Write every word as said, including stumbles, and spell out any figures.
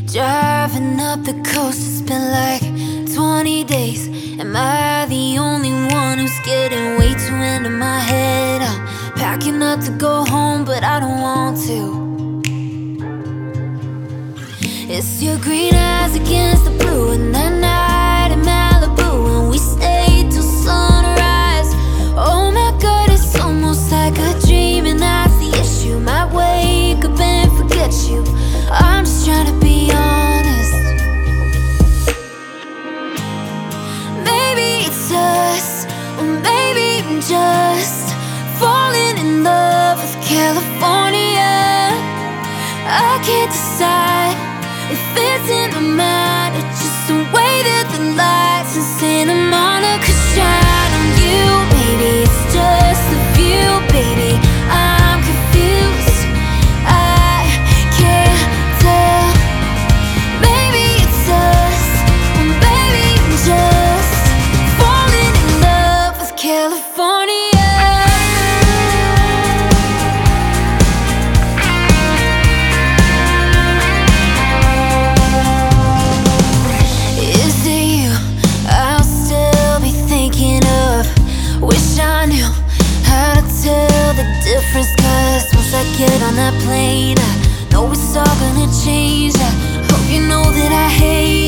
Driving up the coast, it's been like twenty days. Am I the only one who's getting way too into my head? I'm packing up to go home, but I don't want to. It's your green eyes against the blue in that night in Malibu, and we stayed till sunrise. Oh my God, it's almost like a dream, and that's the issue. Might wake up and forget you. I'm just trying to be honest. Maybe it's us, or maybe I'm just falling in love with California. I can't decide if it's in my mind or just the way that the lights in Santa Monica shine on you. Maybe it's just the view, baby, I'm confused, I can't tell. Maybe it's us, or maybe I'm just falling in love with California. Difference, cause once I get on that plane, I know it's all gonna change. I hope you know that I hate